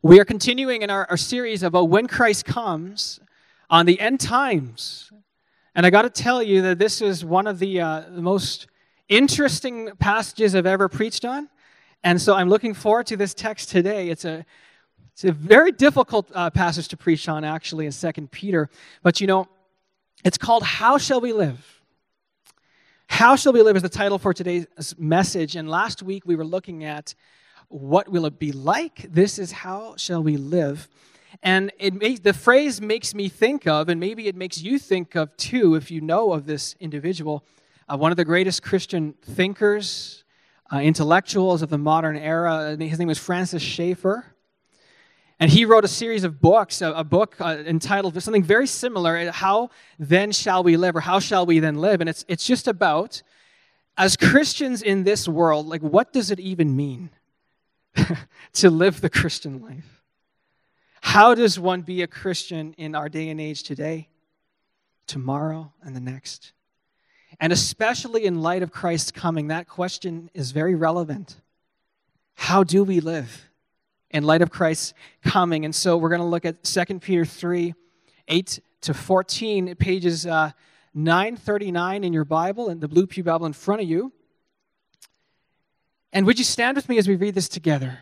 We are continuing in our series about when Christ comes on the end times. And I got to tell you that this is one of the most interesting passages I've ever preached on. And so I'm looking forward to this text today. It's a very difficult passage to preach on, actually, in 2 Peter. But you know, it's called How Shall We Live? How Shall We Live is the title for today's message. And last week we were looking at what will it be like? This is how shall we live? And the phrase makes me think of, and maybe it makes you think of too, if you know of this individual, one of the greatest Christian thinkers, intellectuals of the modern era. His name was Francis Schaeffer. And he wrote a series of books, a book entitled something very similar, How Then Shall We Live, or How Shall We Then Live? And it's just about, as Christians in this world, like, what does it even mean to live the Christian life? How does one be a Christian in our day and age today, tomorrow, and the next? And especially in light of Christ's coming, that question is very relevant. How do we live in light of Christ's coming? And so we're going to look at 2 Peter 3, 8 to 14, pages 939 in your Bible, and the Blue Pew Bible in front of you. And would you stand with me as we read this together?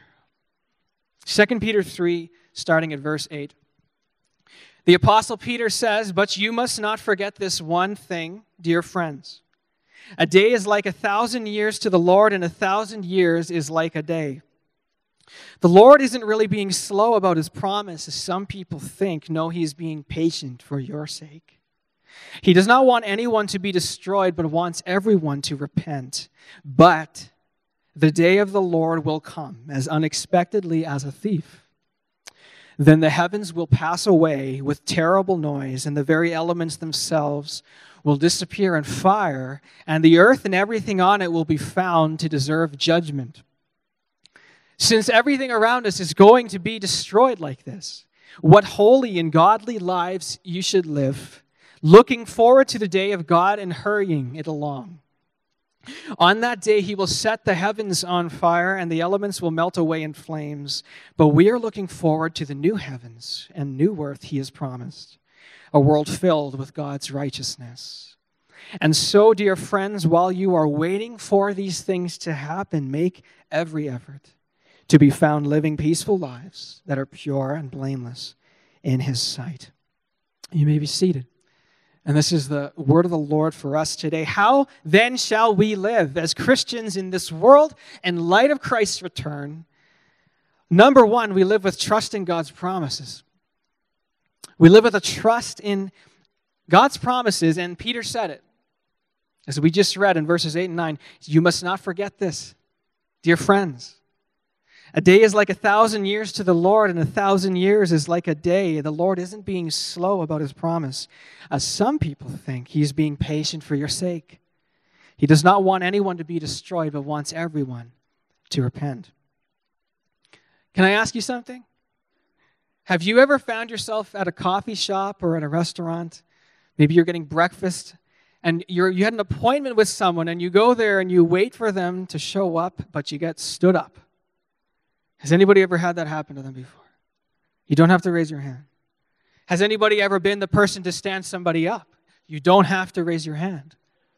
2 Peter 3, starting at verse 8. The Apostle Peter says, "But you must not forget this one thing, dear friends. A day is like 1,000 years to the Lord, and 1,000 years is like a day. The Lord isn't really being slow about his promise, as some people think. No, he's being patient for your sake. He does not want anyone to be destroyed, but wants everyone to repent. But the day of the Lord will come as unexpectedly as a thief. Then the heavens will pass away with terrible noise, and the very elements themselves will disappear in fire, and the earth and everything on it will be found to deserve judgment. Since everything around us is going to be destroyed like this, what holy and godly lives you should live, looking forward to the day of God and hurrying it along. On that day, he will set the heavens on fire, and the elements will melt away in flames. But we are looking forward to the new heavens and new earth he has promised, a world filled with God's righteousness. And so, dear friends, while you are waiting for these things to happen, make every effort to be found living peaceful lives that are pure and blameless in his sight." You may be seated. And this is the word of the Lord for us today. How then shall we live as Christians in this world in light of Christ's return? Number one, we live with trust in God's promises. We live with a trust in God's promises, and Peter said it. As we just read in verses 8 and 9, you must not forget this, dear friends. A day is like 1,000 years to the Lord, and 1,000 years is like a day. The Lord isn't being slow about his promise, as some people think. He's being patient for your sake. He does not want anyone to be destroyed, but wants everyone to repent. Can I ask you something? Have you ever found yourself at a coffee shop or at a restaurant? Maybe you're getting breakfast, and you had an appointment with someone, and you go there and you wait for them to show up, but you get stood up. Has anybody ever had that happen to them before? You don't have to raise your hand. Has anybody ever been the person to stand somebody up? You don't have to raise your hand.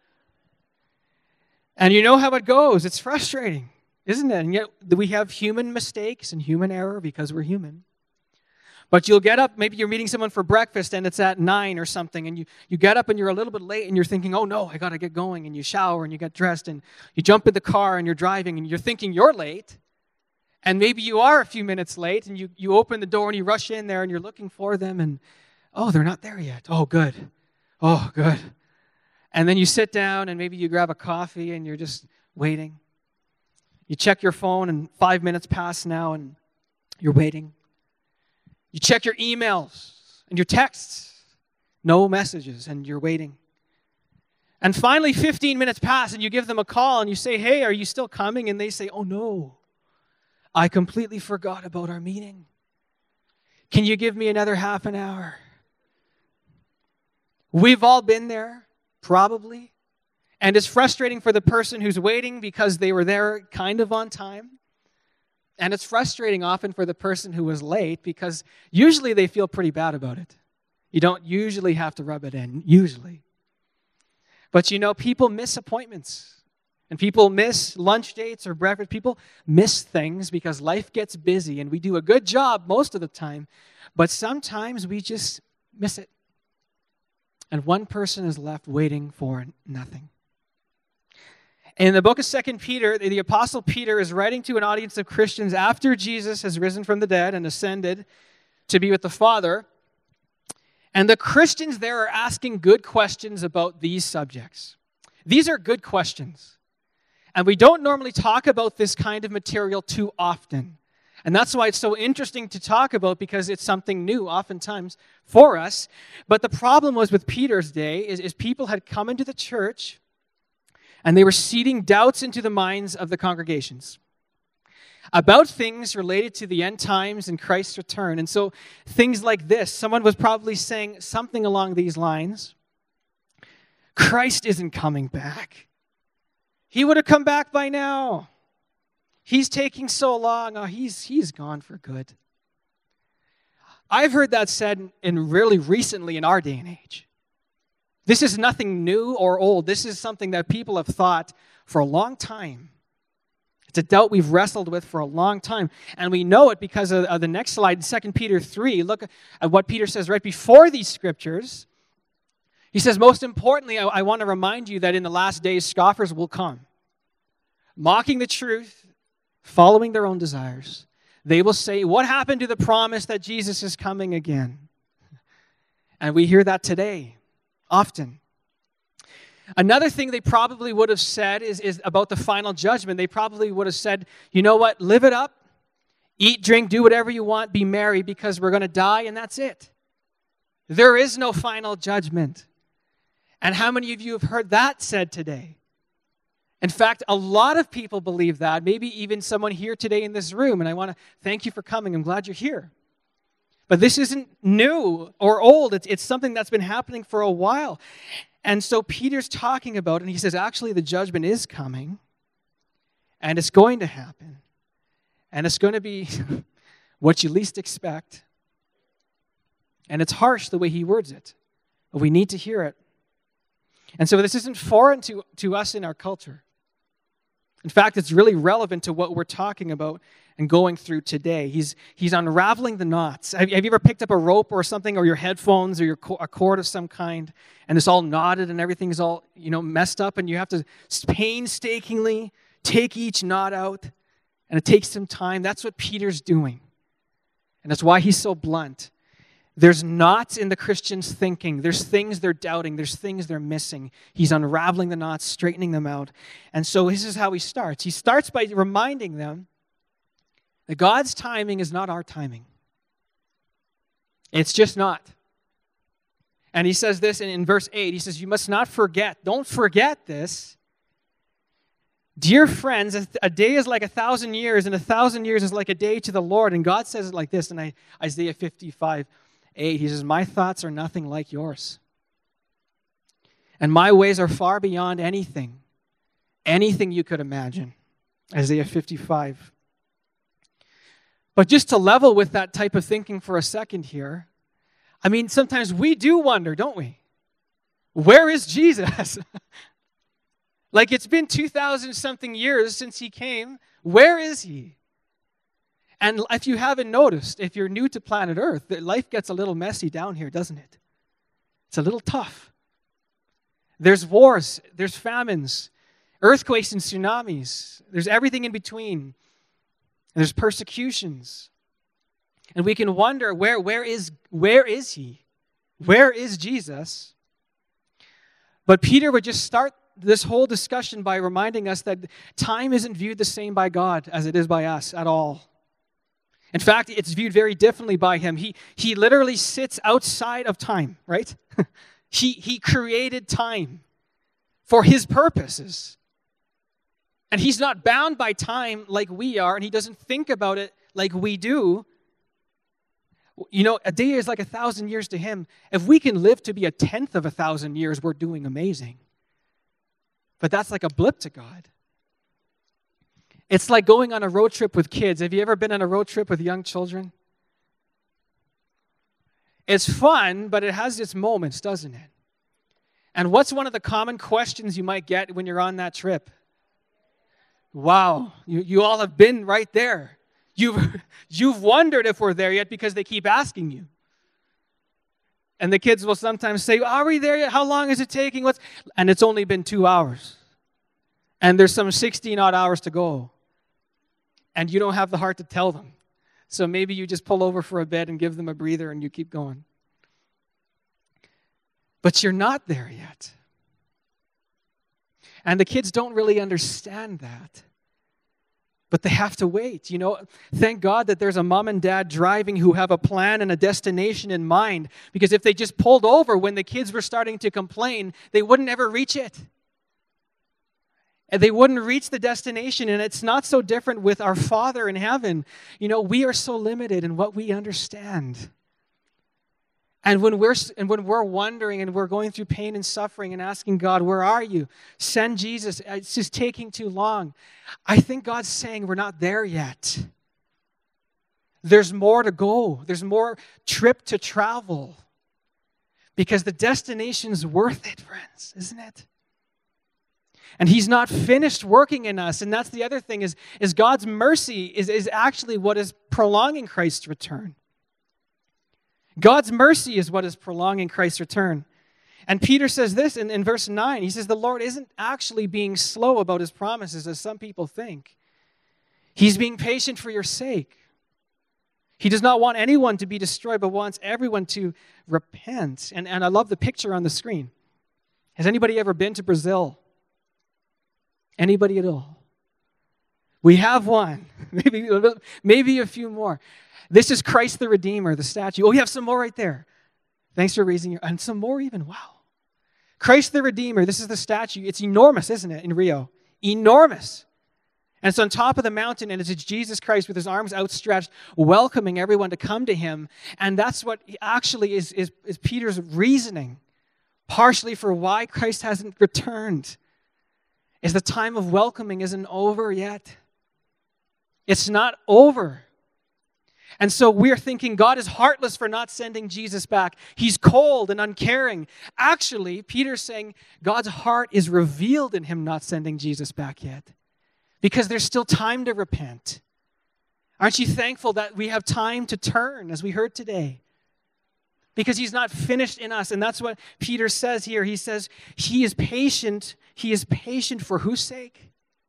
And you know how it goes. It's frustrating, isn't it? And yet we have human mistakes and human error because we're human. But you'll get up, maybe you're meeting someone for breakfast and it's at 9 or something, and you get up and you're a little bit late and you're thinking, oh no, I got to get going, and you shower and you get dressed and you jump in the car and you're driving and you're thinking you're late. And maybe you are a few minutes late, and you open the door and you rush in there and you're looking for them, and oh, they're not there yet. Oh, good. Oh, good. And then you sit down and maybe you grab a coffee and you're just waiting. You check your phone and 5 minutes pass now and you're waiting. You check your emails and your texts. No messages, and you're waiting. And finally 15 minutes pass and you give them a call and you say, hey, are you still coming? And they say, oh no, I completely forgot about our meeting. Can you give me another half an hour? We've all been there, probably. And it's frustrating for the person who's waiting because they were there kind of on time. And it's frustrating often for the person who was late because usually they feel pretty bad about it. You don't usually have to rub it in, usually. But people miss appointments. And people miss lunch dates or breakfast. People miss things because life gets busy and we do a good job most of the time. But sometimes we just miss it. And one person is left waiting for nothing. In the book of 2 Peter, the Apostle Peter is writing to an audience of Christians after Jesus has risen from the dead and ascended to be with the Father. And the Christians there are asking good questions about these subjects. These are good questions. And we don't normally talk about this kind of material too often. And that's why it's so interesting to talk about, because it's something new oftentimes for us. But the problem was with Peter's day is people had come into the church and they were seeding doubts into the minds of the congregations about things related to the end times and Christ's return. And so things like this, someone was probably saying something along these lines. Christ isn't coming back. He would have come back by now. He's taking so long. Oh, he's gone for good. I've heard that said really recently in our day and age. This is nothing new or old. This is something that people have thought for a long time. It's a doubt we've wrestled with for a long time. And we know it because of the next slide, 2 Peter 3. Look at what Peter says right before these scriptures. He says, most importantly, I want to remind you that in the last days, scoffers will come, mocking the truth, following their own desires. They will say, what happened to the promise that Jesus is coming again? And we hear that today, often. Another thing they probably would have said is about the final judgment. They probably would have said, you know what, live it up, eat, drink, do whatever you want, be merry, because we're going to die and that's it. There is no final judgment. And how many of you have heard that said today? In fact, a lot of people believe that, maybe even someone here today in this room, and I want to thank you for coming. I'm glad you're here. But this isn't new or old. It's something that's been happening for a while. And so Peter's talking about it, and he says, actually, the judgment is coming, and it's going to happen. And it's going to be what you least expect. And it's harsh the way he words it, but we need to hear it. And so this isn't foreign to us in our culture. In fact, it's really relevant to what we're talking about and going through today. He's unraveling the knots. Have you ever picked up a rope or something, or your headphones, or a cord of some kind, and it's all knotted and everything's all messed up, and you have to painstakingly take each knot out, and it takes some time? That's what Peter's doing. And that's why he's so blunt. There's knots in the Christians' thinking. There's things they're doubting. There's things they're missing. He's unraveling the knots, straightening them out. And so this is how he starts. He starts by reminding them that God's timing is not our timing. It's just not. And he says this in verse 8. He says, you must not forget. Don't forget this. Dear friends, a day is like 1,000 years, and 1,000 years is like a day to the Lord. And God says it like this in Isaiah 55:8. He says, my thoughts are nothing like yours. And my ways are far beyond anything you could imagine. Isaiah 55. But just to level with that type of thinking for a second here, I mean, sometimes we do wonder, don't we? Where is Jesus? Like, it's been 2,000-something years since he came. Where is he? And if you haven't noticed, if you're new to planet Earth, life gets a little messy down here, doesn't it? It's a little tough. There's wars, there's famines, earthquakes and tsunamis. There's everything in between. There's persecutions. And we can wonder, where is he? Where is Jesus? But Peter would just start this whole discussion by reminding us that time isn't viewed the same by God as it is by us at all. In fact, it's viewed very differently by him. He literally sits outside of time, right? He created time for his purposes. And he's not bound by time like we are, and he doesn't think about it like we do. A day is like 1,000 years to him. If we can live to be 1/10 of 1,000 years, we're doing amazing. But that's like a blip to God. It's like going on a road trip with kids. Have you ever been on a road trip with young children? It's fun, but it has its moments, doesn't it? And what's one of the common questions you might get when you're on that trip? Wow, you all have been right there. You've wondered if we're there yet because they keep asking you. And the kids will sometimes say, are we there yet? How long is it taking? And it's only been 2 hours. And there's some 16-odd hours to go. And you don't have the heart to tell them. So maybe you just pull over for a bit and give them a breather and you keep going. But you're not there yet. And the kids don't really understand that. But they have to wait. Thank God that there's a mom and dad driving who have a plan and a destination in mind. Because if they just pulled over when the kids were starting to complain, they wouldn't ever reach it. And they wouldn't reach the destination. And it's not so different with our Father in heaven. We are so limited in what we understand. And when we're wondering and we're going through pain and suffering and asking God, where are you? Send Jesus. It's just taking too long. I think God's saying we're not there yet. There's more to go. There's more trip to travel. Because the destination's worth it, friends, isn't it? And He's not finished working in us. And that's the other thing is God's mercy is actually what is prolonging Christ's return. God's mercy is what is prolonging Christ's return. And Peter says this in verse 9. He says, the Lord isn't actually being slow about His promises as some people think. He's being patient for your sake. He does not want anyone to be destroyed, but wants everyone to repent. And I love the picture on the screen. Has anybody ever been to Brazil? Anybody at all? We have one. Maybe a few more. This is Christ the Redeemer, the statue. Oh, we have some more right there. Thanks for raising and some more even. Wow. Christ the Redeemer, this is the statue. It's enormous, isn't it, in Rio? Enormous. And it's on top of the mountain, and it's Jesus Christ with His arms outstretched, welcoming everyone to come to Him. And that's what actually is Peter's reasoning, partially for why Christ hasn't returned, is the time of welcoming isn't over yet. It's not over. And so we're thinking God is heartless for not sending Jesus back. He's cold and uncaring. Actually, Peter's saying God's heart is revealed in Him not sending Jesus back yet. Because there's still time to repent. Aren't you thankful that we have time to turn, as we heard today? Because He's not finished in us. And that's what Peter says here. He says He is patient. He is patient for whose sake?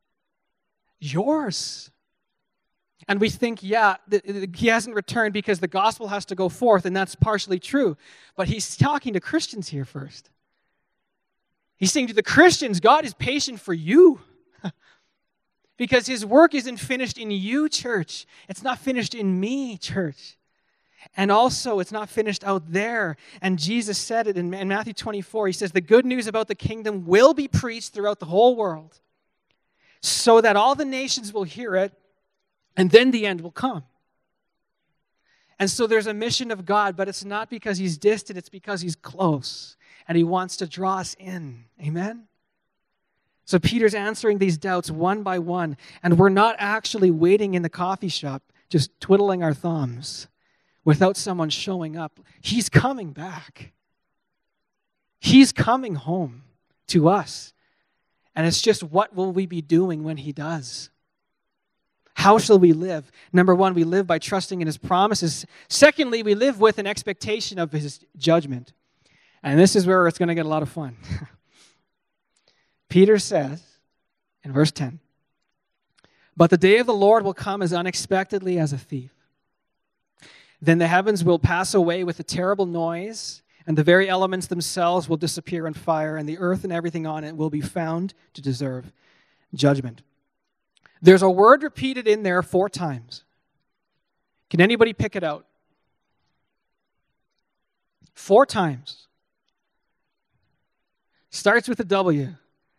Yours. And we think, He hasn't returned because the gospel has to go forth, and that's partially true. But He's talking to Christians here first. He's saying to the Christians, God is patient for you. Because His work isn't finished in you, church. It's not finished in me, church. And also, it's not finished out there. And Jesus said it in Matthew 24. He says, the good news about the kingdom will be preached throughout the whole world so that all the nations will hear it. And then the end will come. And so there's a mission of God, but it's not because He's distant, it's because He's close. And He wants to draw us in. Amen? So Peter's answering these doubts one by one. And we're not actually waiting in the coffee shop, just twiddling our thumbs without someone showing up. He's coming back. He's coming home to us. And it's just, what will we be doing when He does? How shall we live? Number one, we live by trusting in His promises. Secondly, we live with an expectation of His judgment. And this is where it's going to get a lot of fun. Peter says in verse 10, but the day of the Lord will come as unexpectedly as a thief. Then the heavens will pass away with a terrible noise, and the very elements themselves will disappear in fire, and the earth and everything on it will be found to deserve judgment. There's a word repeated in there 4 times. Can anybody pick it out? 4 times. Starts with a W.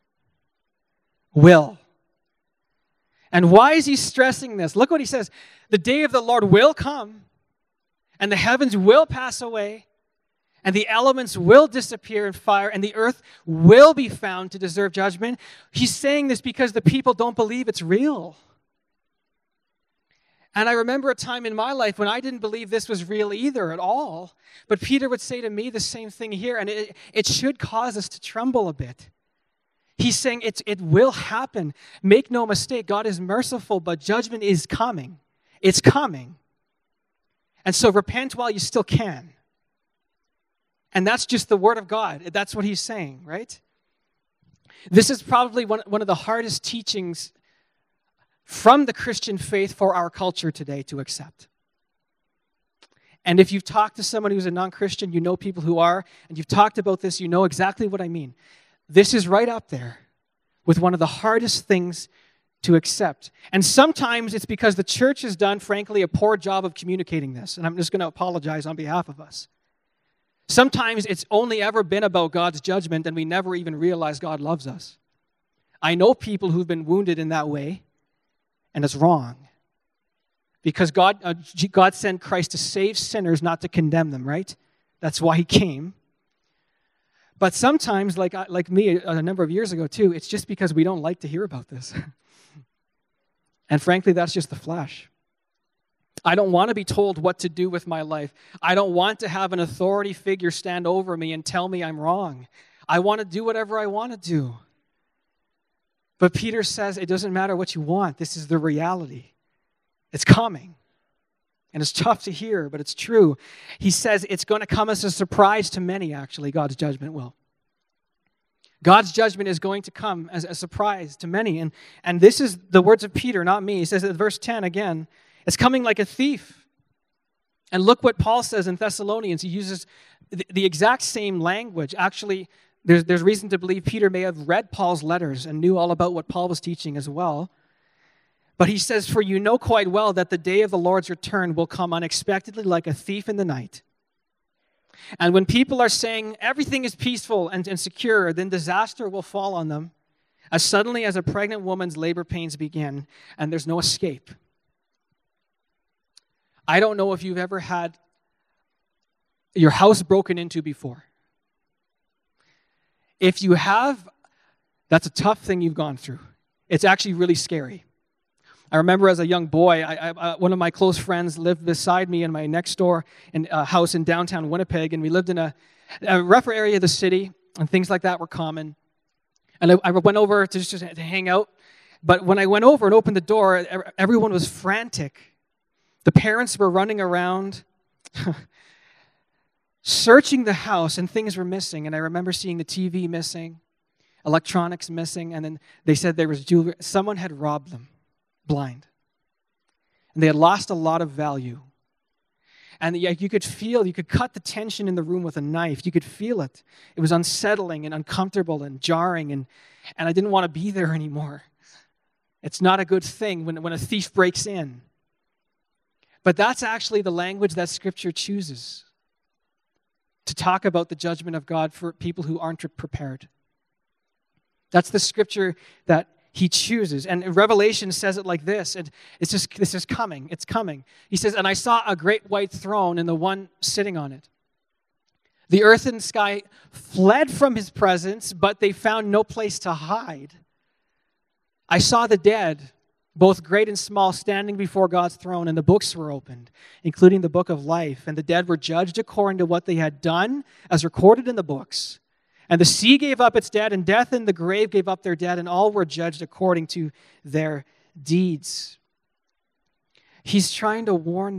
Will. And why is he stressing this? Look what he says. The day of the Lord will come, and the heavens will pass away, and the elements will disappear in fire, and the earth will be found to deserve judgment. He's saying this because the people don't believe it's real. And I remember a time in my life when I didn't believe this was real either at all. But Peter would say to me the same thing here, and it should cause us to tremble a bit. He's saying it will happen. Make no mistake, God is merciful, but judgment is coming. It's coming. And so repent while you still can. And that's just the word of God. That's what he's saying, right? This is probably one of the hardest teachings from the Christian faith for our culture today to accept. And if you've talked to someone who's a non-Christian, you know people who are, and you've talked about this, you know exactly what I mean. This is right up there with one of the hardest things to accept. And sometimes it's because the church has done, frankly, a poor job of communicating this. And I'm just going to apologize on behalf of us. Sometimes it's only ever been about God's judgment, and we never even realize God loves us. I know people who've been wounded in that way, and it's wrong. Because God sent Christ to save sinners, not to condemn them, right? That's why he came. But sometimes, like me a number of years ago too, it's just because we don't like to hear about this. And frankly, that's just the flesh. I don't want to be told what to do with my life. I don't want to have an authority figure stand over me and tell me I'm wrong. I want to do whatever I want to do. But Peter says it doesn't matter what you want. This is the reality. It's coming. And it's tough to hear, but it's true. He says it's going to come as a surprise to many, actually, God's judgment will. God's judgment is going to come as a surprise to many. And this is the words of Peter, not me. He says in verse 10 again, it's coming like a thief. And look what Paul says in Thessalonians. He uses the exact same language. Actually, there's reason to believe Peter may have read Paul's letters and knew all about what Paul was teaching as well. But he says, for you know quite well that the day of the Lord's return will come unexpectedly like a thief in the night. And when people are saying everything is peaceful and secure, then disaster will fall on them as suddenly as a pregnant woman's labor pains begin, and there's no escape. I don't know if you've ever had your house broken into before. If you have, that's a tough thing you've gone through. It's actually really scary. I remember as a young boy, one of my close friends lived beside me in my next door house in downtown Winnipeg, and we lived in a rougher area of the city, and things like that were common. And I went over to just to hang out, but when I went over and opened the door, everyone was frantic. The parents were running around, searching the house, and things were missing. And I remember seeing the TV missing, electronics missing, and then they said there was jewelry. Someone had robbed them blind. And they had lost a lot of value. And you could cut the tension in the room with a knife. You could feel it. It was unsettling and uncomfortable and jarring, and I didn't want to be there anymore. It's not a good thing when a thief breaks in. But that's actually the language that Scripture chooses to talk about the judgment of God for people who aren't prepared. That's the Scripture that he chooses. And Revelation says it like this. And this is coming. It's coming. He says, and I saw a great white throne and the one sitting on it. The earth and sky fled from his presence, but they found no place to hide. I saw the dead, both great and small, standing before God's throne, and the books were opened, including the book of life. And the dead were judged according to what they had done, as recorded in the books. And the sea gave up its dead, and death and the grave gave up their dead, and all were judged according to their deeds. He's trying to warn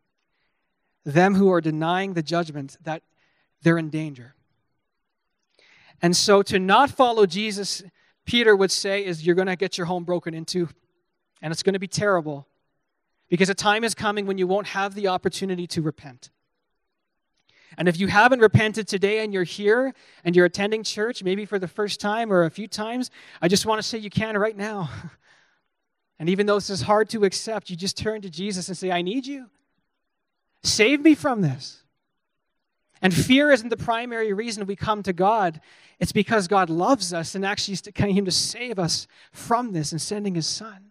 them who are denying the judgment, that they're in danger. And so to not follow Jesus, Peter would say, is you're going to get your home broken into, and it's going to be terrible, because a time is coming when you won't have the opportunity to repent. And if you haven't repented today and you're here and you're attending church, maybe for the first time or a few times, I just want to say you can right now. And even though this is hard to accept, you just turn to Jesus and say, I need you. Save me from this. And fear isn't the primary reason we come to God. It's because God loves us and actually came to save us from this and sending his Son.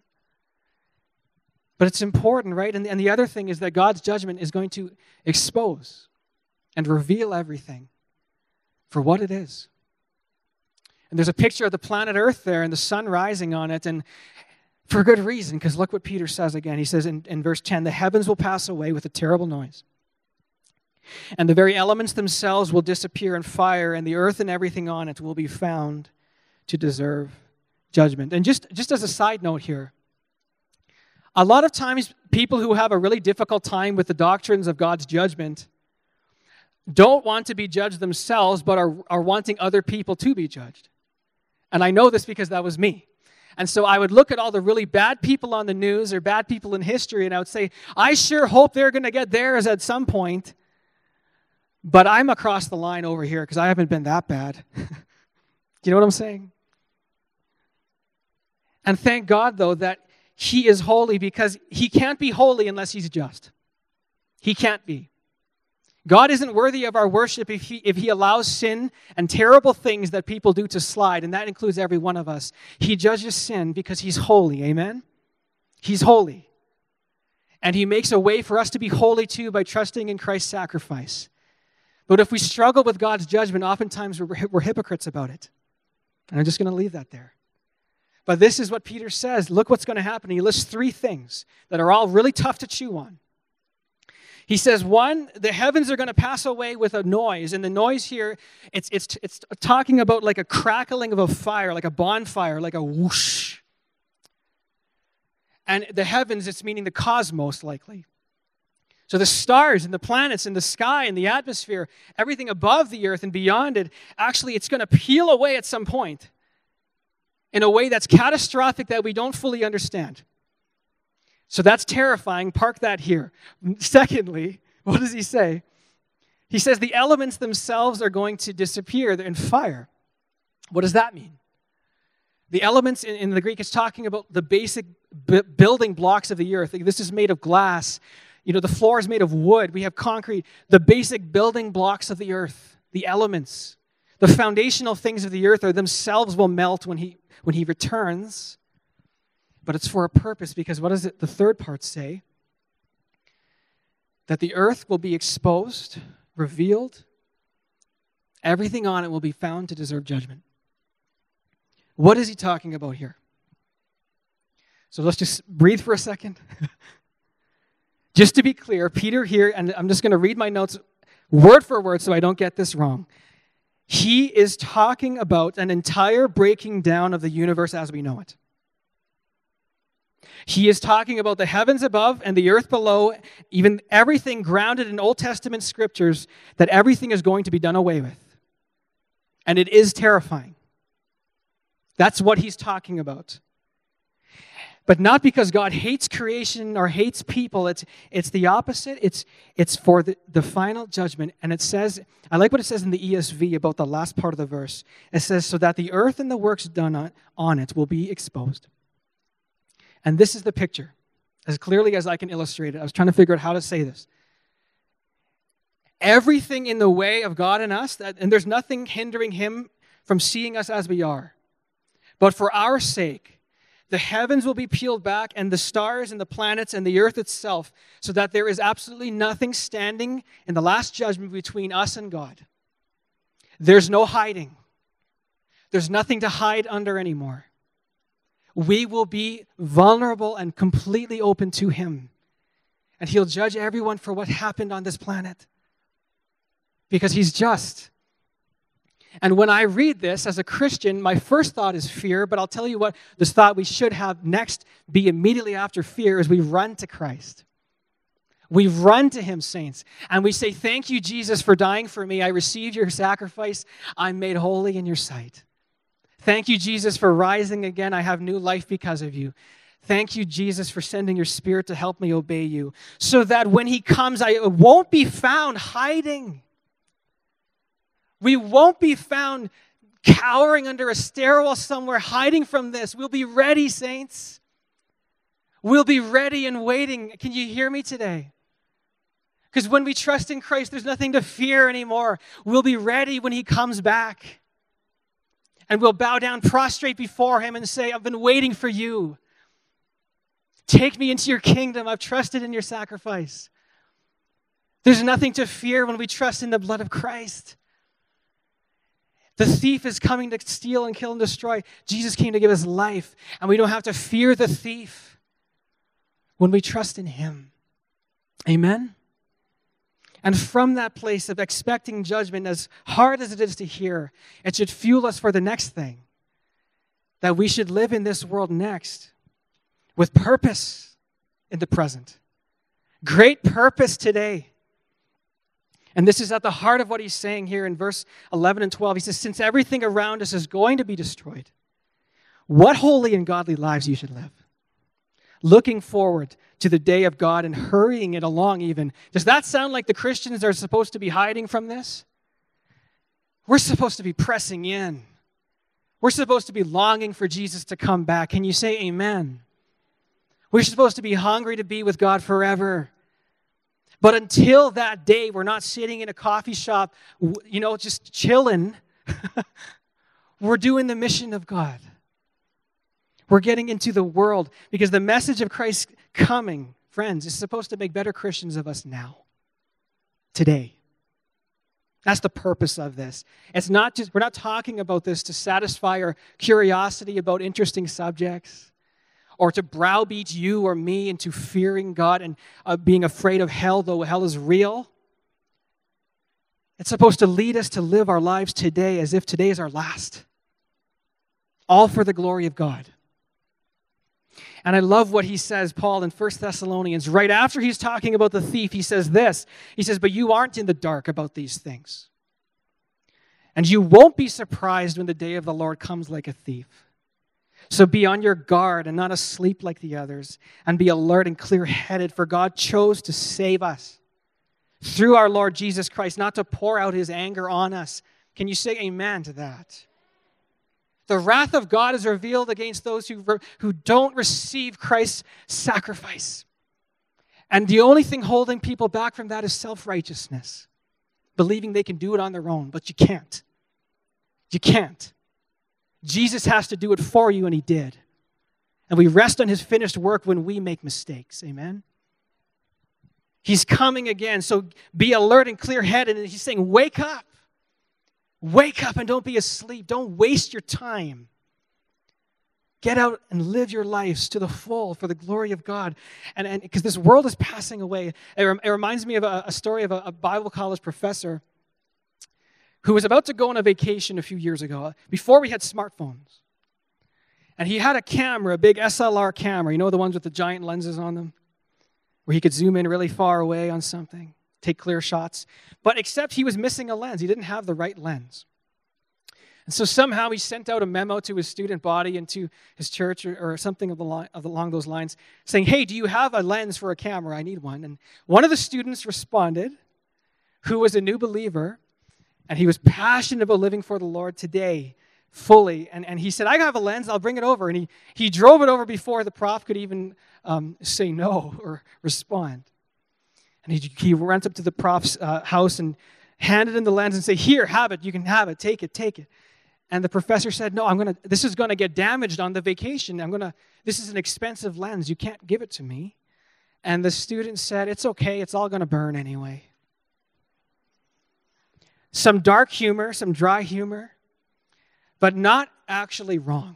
But it's important, right? And the other thing is that God's judgment is going to expose and reveal everything for what it is. And there's a picture of the planet Earth there and the sun rising on it. And For good reason, because look what Peter says again. He says in verse 10, the heavens will pass away with a terrible noise, and the very elements themselves will disappear in fire, and the earth and everything on it will be found to deserve judgment. And just as a side note here, a lot of times people who have a really difficult time with the doctrines of God's judgment don't want to be judged themselves, but are wanting other people to be judged. And I know this because that was me. And so I would look at all the really bad people on the news or bad people in history, and I would say, I sure hope they're going to get theirs at some point, but I'm across the line over here because I haven't been that bad. Do you know what I'm saying? And thank God, though, that he is holy, because he can't be holy unless he's just. He can't be. God isn't worthy of our worship if he allows sin and terrible things that people do to slide, and that includes every one of us. He judges sin because he's holy, amen? He's holy. And he makes a way for us to be holy too by trusting in Christ's sacrifice. But if we struggle with God's judgment, oftentimes we're hypocrites about it. And I'm just going to leave that there. But this is what Peter says. Look what's going to happen. He lists 3 things that are all really tough to chew on. He says, 1, the heavens are going to pass away with a noise. And the noise here, it's talking about like a crackling of a fire, like a bonfire, like a whoosh. And the heavens, it's meaning the cosmos, likely. So the stars and the planets and the sky and the atmosphere, everything above the earth and beyond it, actually it's going to peel away at some point in a way that's catastrophic that we don't fully understand. So that's terrifying. Park that here. Secondly, what does he say? He says the elements themselves are going to disappear in fire. What does that mean? The elements in the Greek is talking about the basic building blocks of the earth. This is made of glass. You know, the floor is made of wood. We have concrete. The basic building blocks of the earth, the elements, the foundational things of the earth are themselves will melt when he returns. But it's for a purpose, because what does the third part say? That the earth will be exposed, revealed. Everything on it will be found to deserve judgment. What is he talking about here? So let's just breathe for a second. Just to be clear, Peter here, and I'm just going to read my notes word for word so I don't get this wrong. He is talking about an entire breaking down of the universe as we know it. He is talking about the heavens above and the earth below, even everything grounded in Old Testament scriptures, that everything is going to be done away with. And it is terrifying. That's what he's talking about. But not because God hates creation or hates people. It's the opposite. It's for the final judgment. And it says, I like what it says in the ESV about the last part of the verse. It says, so that the earth and the works done on it will be exposed. And this is the picture, as clearly as I can illustrate it. I was trying to figure out how to say this. Everything in the way of God and us, and there's nothing hindering him from seeing us as we are. But for our sake, the heavens will be peeled back, and the stars and the planets and the earth itself, so that there is absolutely nothing standing in the last judgment between us and God. There's no hiding. There's nothing to hide under anymore. We will be vulnerable and completely open to him. And he'll judge everyone for what happened on this planet. Because he's just. And when I read this as a Christian, my first thought is fear, but I'll tell you what this thought we should have next be immediately after fear is we run to Christ. We run to him, saints, and we say, thank you, Jesus, for dying for me. I received your sacrifice. I'm made holy in your sight. Thank you, Jesus, for rising again. I have new life because of you. Thank you, Jesus, for sending your Spirit to help me obey you, so that when he comes, I won't be found hiding. We won't be found cowering under a stairwell somewhere, hiding from this. We'll be ready, saints. We'll be ready and waiting. Can you hear me today? Because when we trust in Christ, there's nothing to fear anymore. We'll be ready when he comes back. And we'll bow down prostrate before him and say, I've been waiting for you. Take me into your kingdom. I've trusted in your sacrifice. There's nothing to fear when we trust in the blood of Christ. The thief is coming to steal and kill and destroy. Jesus came to give us life, and we don't have to fear the thief when we trust in him. Amen? And from that place of expecting judgment, as hard as it is to hear, it should fuel us for the next thing. That we should live in this world next with purpose in the present. Great purpose today. And this is at the heart of what he's saying here in verse 11 and 12. He says, since everything around us is going to be destroyed, what holy and godly lives you should live. Looking forward to the day of God and hurrying it along even. Does that sound like the Christians are supposed to be hiding from this? We're supposed to be pressing in. We're supposed to be longing for Jesus to come back. Can you say amen? We're supposed to be hungry to be with God forever. But until that day, we're not sitting in a coffee shop, just chilling. We're doing the mission of God. We're getting into the world because the message of Christ coming, friends, is supposed to make better Christians of us now, today. That's the purpose of this. It's not just, we're not talking about this to satisfy our curiosity about interesting subjects or to browbeat you or me into fearing God and being afraid of hell, though hell is real. It's supposed to lead us to live our lives today as if today is our last. All for the glory of God. And I love what he says, Paul, in 1 Thessalonians. Right after he's talking about the thief, he says this. He says, but you aren't in the dark about these things. And you won't be surprised when the day of the Lord comes like a thief. So be on your guard and not asleep like the others. And be alert and clear-headed, for God chose to save us through our Lord Jesus Christ, not to pour out his anger on us. Can you say amen to that? The wrath of God is revealed against those who don't receive Christ's sacrifice. And the only thing holding people back from that is self-righteousness, believing they can do it on their own, but you can't. You can't. Jesus has to do it for you, and he did. And we rest on his finished work when we make mistakes. Amen? He's coming again, so be alert and clear-headed. And he's saying, wake up. Wake up and don't be asleep. Don't waste your time. Get out and live your lives to the full for the glory of God. And because this world is passing away. It reminds me of a story of a Bible college professor who was about to go on a vacation a few years ago, before we had smartphones. And he had a camera, a big SLR camera, the ones with the giant lenses on them, where he could zoom in really far away on something, take clear shots. But except he was missing a lens. He didn't have the right lens. And so somehow he sent out a memo to his student body and to his church or something along those lines saying, hey, do you have a lens for a camera? I need one. And one of the students responded, who was a new believer, and he was passionate about living for the Lord today fully. And he said, I have a lens, I'll bring it over. And he drove it over before the prof could even say no or respond. And he went up to the prof's house and handed him the lens and said, here, have it. You can have it. Take it. And the professor said, no, this is going to get damaged on the vacation. This is an expensive lens. You can't give it to me. And the student said, it's okay. It's all going to burn anyway. Some dark humor, some dry humor, but not actually wrong.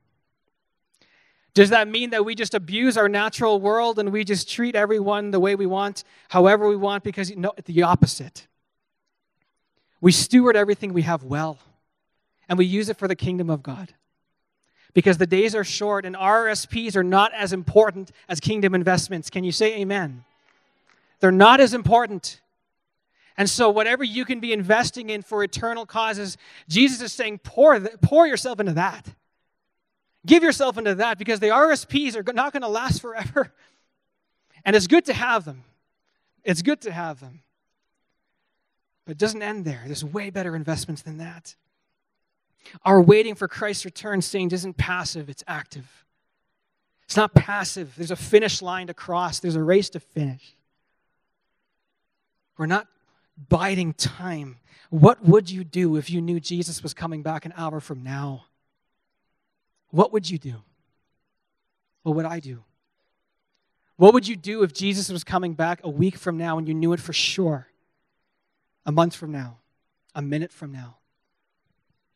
Does that mean that we just abuse our natural world and we just treat everyone the way we want, however we want? Because no, the opposite. We steward everything we have well, and we use it for the kingdom of God. Because the days are short and RSPs are not as important as kingdom investments. Can you say amen? They're not as important. And so whatever you can be investing in for eternal causes, Jesus is saying pour yourself into that. Give yourself into that, because the RSPs are not going to last forever. And it's good to have them. It's good to have them. But it doesn't end there. There's way better investments than that. Our waiting for Christ's return, saints, isn't passive, it's active. It's not passive. There's a finish line to cross. There's a race to finish. We're not biding time. What would you do if you knew Jesus was coming back an hour from now? What would you do? What would I do? What would you do if Jesus was coming back a week from now and you knew it for sure? A month from now? A minute from now?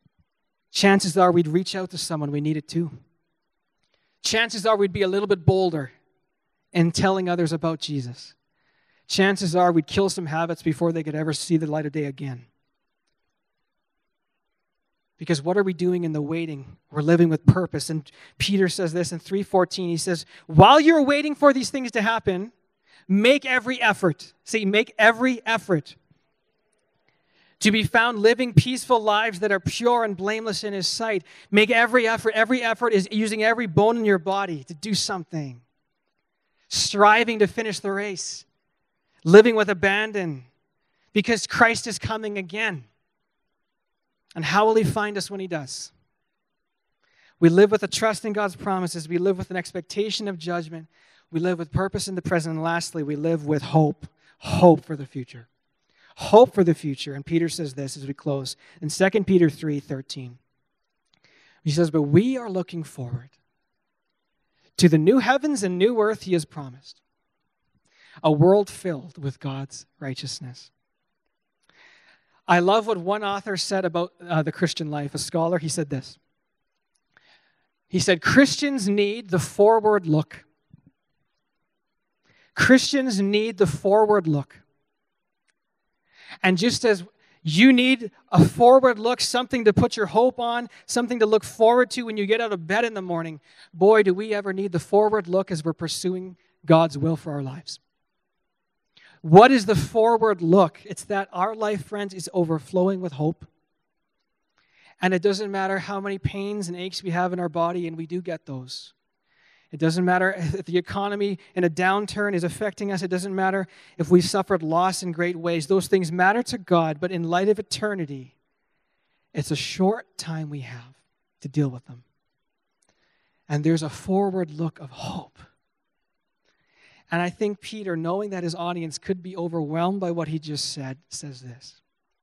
chances are we'd reach out to someone we needed to. Chances are we'd be a little bit bolder in telling others about Jesus. Chances are we'd kill some habits before they could ever see the light of day again. Because what are we doing in the waiting? We're living with purpose. And Peter says this in 3:14. He says, while you're waiting for these things to happen, make every effort. See, make every effort to be found living peaceful lives that are pure and blameless in His sight. Make every effort. Every effort is using every bone in your body to do something. Striving to finish the race. Living with abandon. Because Christ is coming again. And how will He find us when He does? We live with a trust in God's promises. We live with an expectation of judgment. We live with purpose in the present. And lastly, we live with hope. Hope for the future. Hope for the future. And Peter says this as we close. In 2 Peter 3:13. He says, but we are looking forward to the new heavens and new earth He has promised. A world filled with God's righteousness. I love what one author said about the Christian life, a scholar. He said this. He said, Christians need the forward look. Christians need the forward look. And just as you need a forward look, something to put your hope on, something to look forward to when you get out of bed in the morning, boy, do we ever need the forward look as we're pursuing God's will for our lives. What is the forward look? It's that our life, friends, is overflowing with hope. And it doesn't matter how many pains and aches we have in our body, and we do get those. It doesn't matter if the economy in a downturn is affecting us. It doesn't matter if we've suffered loss in great ways. Those things matter to God, but in light of eternity, it's a short time we have to deal with them. And there's a forward look of hope. And I think Peter, knowing that his audience could be overwhelmed by what he just said, says this.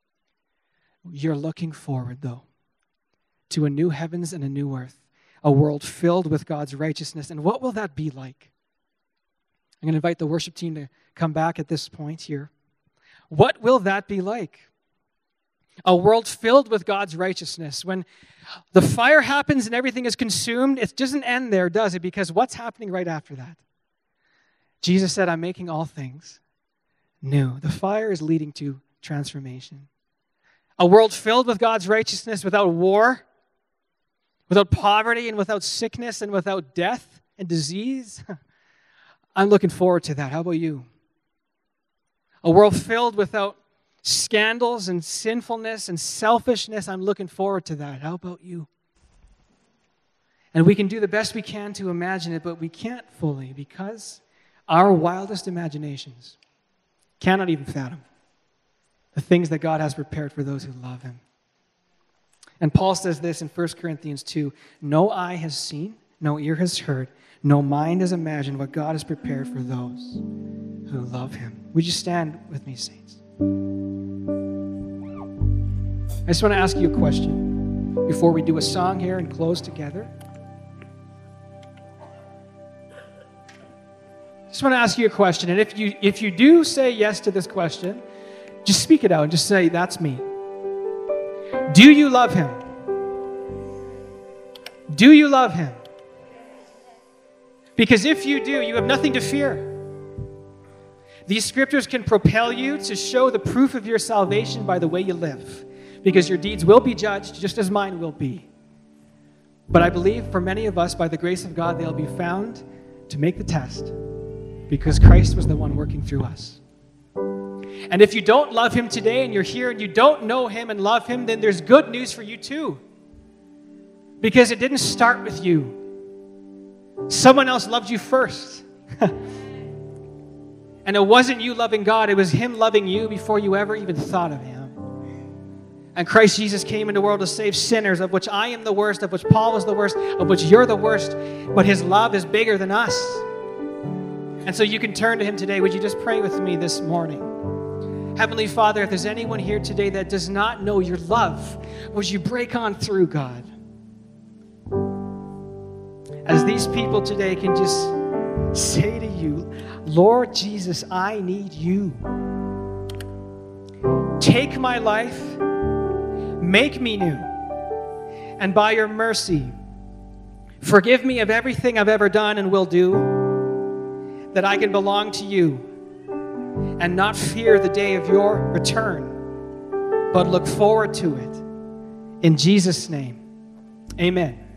You're looking forward, though, to a new heavens and a new earth, a world filled with God's righteousness. And what will that be like? I'm going to invite the worship team to come back at this point here. What will that be like? A world filled with God's righteousness. When the fire happens and everything is consumed, it doesn't end there, does it? Because what's happening right after that? Jesus said, I'm making all things new. The fire is leading to transformation. A world filled with God's righteousness, without war, without poverty, and without sickness, and without death and disease. I'm looking forward to that. How about you? A world filled without scandals and sinfulness and selfishness. I'm looking forward to that. How about you? And we can do the best we can to imagine it, but we can't fully because our wildest imaginations cannot even fathom the things that God has prepared for those who love Him. And Paul says this in 1 Corinthians 2, no eye has seen, no ear has heard, no mind has imagined what God has prepared for those who love Him. Would you stand with me, saints? I just want to ask you a question before we do a song here and close together. I just want to ask you a question, and if you do say yes to this question, just speak it out and just say, that's me. Do you love Him? Do you love Him? Because if you do, you have nothing to fear. These scriptures can propel you to show the proof of your salvation by the way you live, because your deeds will be judged just as mine will be. But I believe for many of us, by the grace of God, they'll be found to make the test, because Christ was the one working through us. And if you don't love Him today and you're here and you don't know Him and love Him, then there's good news for you too. Because it didn't start with you. Someone else loved you first. And it wasn't you loving God, it was Him loving you before you ever even thought of Him. And Christ Jesus came into the world to save sinners, of which I am the worst, of which Paul was the worst, of which you're the worst. But His love is bigger than us. And so you can turn to Him today. Would you just pray with me this morning? Heavenly Father, if there's anyone here today that does not know your love, would you break on through, God? As these people today can just say to you, Lord Jesus, I need you. Take my life, make me new, and by your mercy, forgive me of everything I've ever done and will do, that I can belong to you and not fear the day of your return, but look forward to it. In Jesus' name, amen.